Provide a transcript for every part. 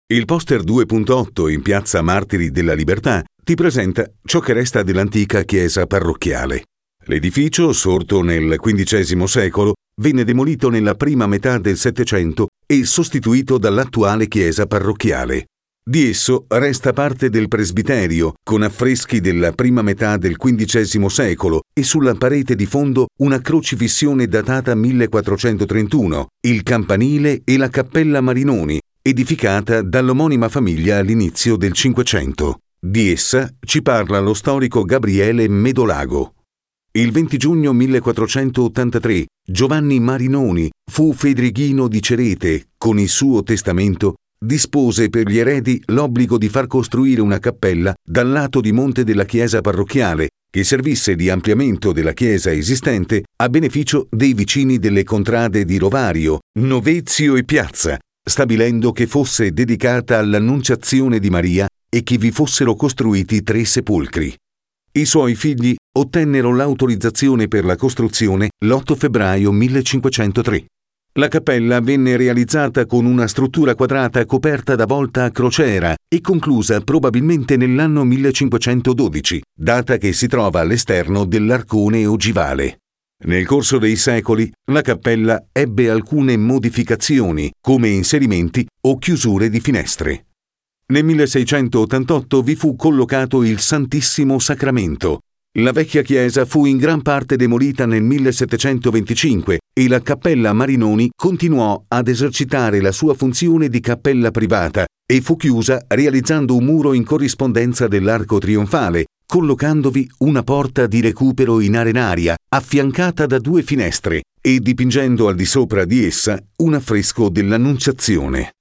Il poster 2.8 in piazza Martiri della Libertà ti presenta ciò che resta dell'antica chiesa parrocchiale. L'edificio, sorto nel XV secolo, venne demolito nella prima metà del Settecento e sostituito dall'attuale chiesa parrocchiale. Di esso resta parte del presbiterio, con affreschi della prima metà del XV secolo e sulla parete di fondo una crocifissione datata 1431, il campanile e la cappella Marinoni, edificata dall'omonima famiglia all'inizio del Cinquecento. Di essa ci parla lo storico Gabriele Medolago. Il 20 giugno 1483 Giovanni Marinoni fu fedrighino di Cerete. Con il suo testamento dispose per gli eredi l'obbligo di far costruire una cappella dal lato di monte della chiesa parrocchiale che servisse di ampliamento della chiesa esistente a beneficio dei vicini delle contrade di Rovario, Novezio e Piazza, stabilendo che fosse dedicata all'Annunciazione di Maria e che vi fossero costruiti 3 sepolcri. I suoi figli ottennero l'autorizzazione per la costruzione l'8 febbraio 1503. La cappella venne realizzata con una struttura quadrata coperta da volta a crociera e conclusa probabilmente nell'anno 1512, data che si trova all'esterno dell'arcone ogivale. Nel corso dei secoli, la cappella ebbe alcune modificazioni, come inserimenti o chiusure di finestre. Nel 1688 vi fu collocato il Santissimo Sacramento. La vecchia chiesa fu in gran parte demolita nel 1725 e la cappella Marinoni continuò ad esercitare la sua funzione di cappella privata e fu chiusa realizzando un muro in corrispondenza dell'arco trionfale, collocandovi una porta di recupero in arenaria affiancata da 2 finestre e dipingendo al di sopra di essa un affresco dell'Annunciazione.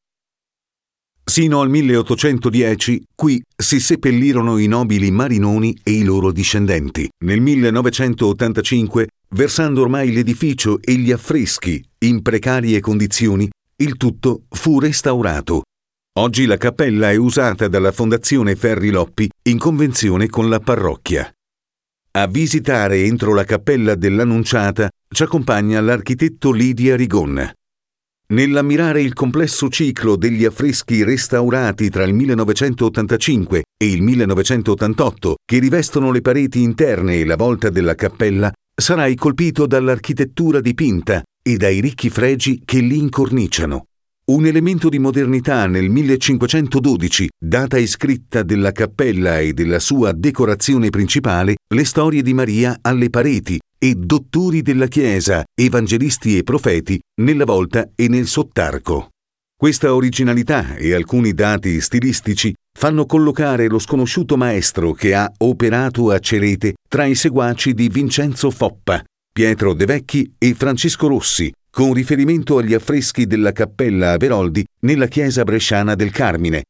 Sino al 1810 qui si seppellirono i nobili Marinoni e i loro discendenti. Nel 1985, versando ormai l'edificio e gli affreschi in precarie condizioni, il tutto fu restaurato. Oggi la cappella è usata dalla Fondazione Ferri Loppi in convenzione con la parrocchia. A visitare entro la cappella dell'Annunciata ci accompagna l'architetto Lidia Rigon. Nell'ammirare il complesso ciclo degli affreschi restaurati tra il 1985 e il 1988 che rivestono le pareti interne e la volta della cappella, sarai colpito dall'architettura dipinta e dai ricchi fregi che li incorniciano. Un elemento di modernità nel 1512, data iscritta della cappella e della sua decorazione principale, le storie di Maria alle pareti e dottori della Chiesa, evangelisti e profeti, nella volta e nel sottarco. Questa originalità e alcuni dati stilistici fanno collocare lo sconosciuto maestro che ha operato a Cerete tra i seguaci di Vincenzo Foppa, Pietro De Vecchi e Francisco Rossi, con riferimento agli affreschi della cappella Averoldi nella chiesa bresciana del Carmine,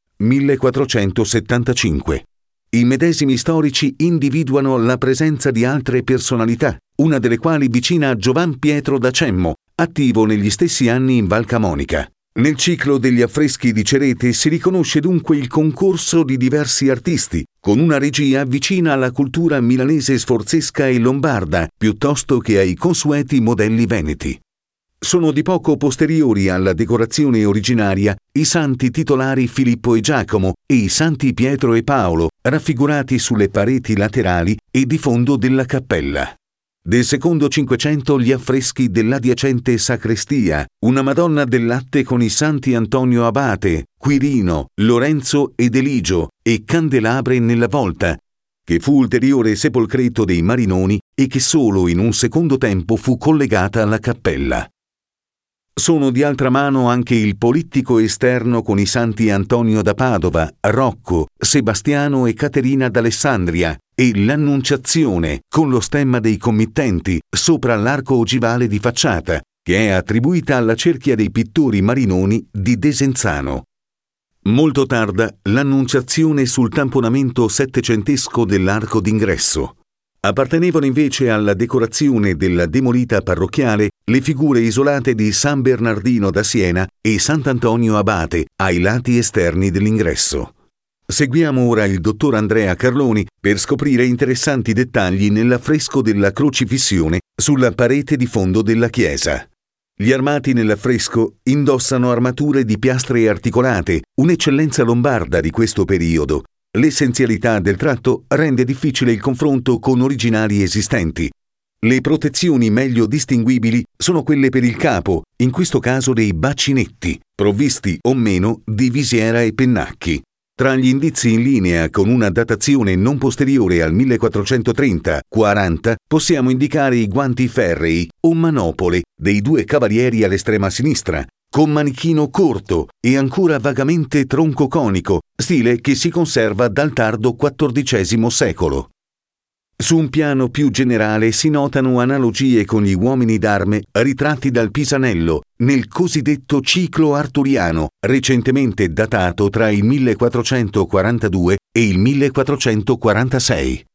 1475. I medesimi storici individuano la presenza di altre personalità, una delle quali vicina a Giovan Pietro da Cemmo, attivo negli stessi anni in Val Camonica. Nel ciclo degli affreschi di Cerete si riconosce dunque il concorso di diversi artisti, con una regia vicina alla cultura milanese sforzesca e lombarda, piuttosto che ai consueti modelli veneti. Sono di poco posteriori alla decorazione originaria i santi titolari Filippo e Giacomo e i santi Pietro e Paolo, raffigurati sulle pareti laterali e di fondo della cappella. Del secondo Cinquecento gli affreschi dell'adiacente sacrestia, una Madonna del Latte con i santi Antonio Abate, Quirino, Lorenzo ed Eligio e candelabre nella volta, che fu ulteriore sepolcreto dei Marinoni e che solo in un secondo tempo fu collegata alla cappella. Sono di altra mano anche il polittico esterno con i santi Antonio da Padova, Rocco, Sebastiano e Caterina d'Alessandria e l'Annunciazione con lo stemma dei committenti sopra l'arco ogivale di facciata, che è attribuita alla cerchia dei pittori Marinoni di Desenzano. Molto tarda l'Annunciazione sul tamponamento settecentesco dell'arco d'ingresso. Appartenevano invece alla decorazione della demolita parrocchiale le figure isolate di San Bernardino da Siena e Sant'Antonio Abate ai lati esterni dell'ingresso. Seguiamo ora il dottor Andrea Carloni per scoprire interessanti dettagli nell'affresco della crocifissione sulla parete di fondo della chiesa. Gli armati nell'affresco indossano armature di piastre articolate, un'eccellenza lombarda di questo periodo. L'essenzialità del tratto rende difficile il confronto con originali esistenti. Le protezioni meglio distinguibili sono quelle per il capo, in questo caso dei bacinetti, provvisti o meno di visiera e pennacchi. Tra gli indizi in linea con una datazione non posteriore al 1430-40 possiamo indicare i guanti ferrei o manopole dei due cavalieri all'estrema sinistra, con manichino corto e ancora vagamente tronco conico, stile che si conserva dal tardo XIV secolo. Su un piano più generale si notano analogie con gli uomini d'arme ritratti dal Pisanello nel cosiddetto ciclo arturiano, recentemente datato tra il 1442 e il 1446.